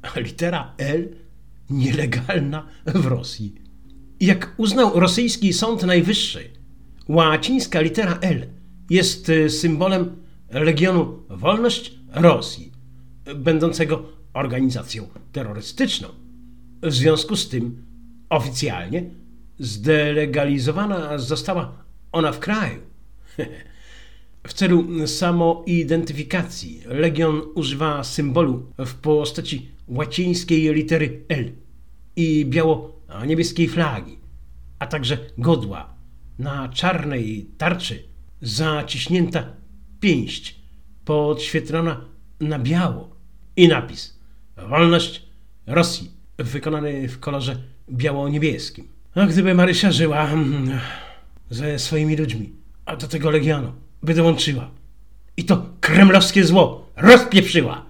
Litera L nielegalna w Rosji. Jak uznał rosyjski Sąd Najwyższy, łacińska litera L jest symbolem Legionu Wolność Rosji, będącego organizacją terrorystyczną. W związku z tym oficjalnie zdelegalizowana została ona w kraju. W celu samoidentyfikacji Legion używa symbolu w postaci łacińskiej litery L i biało-niebieskiej flagi, a także godła na czarnej tarczy zaciśnięta pięść podświetlona na biało i napis Wolność Rosji wykonany w kolorze biało-niebieskim. A gdyby Marysia żyła ze swoimi ludźmi, a do tego Legionu by dołączyła i to kremlowskie zło rozpieprzyła,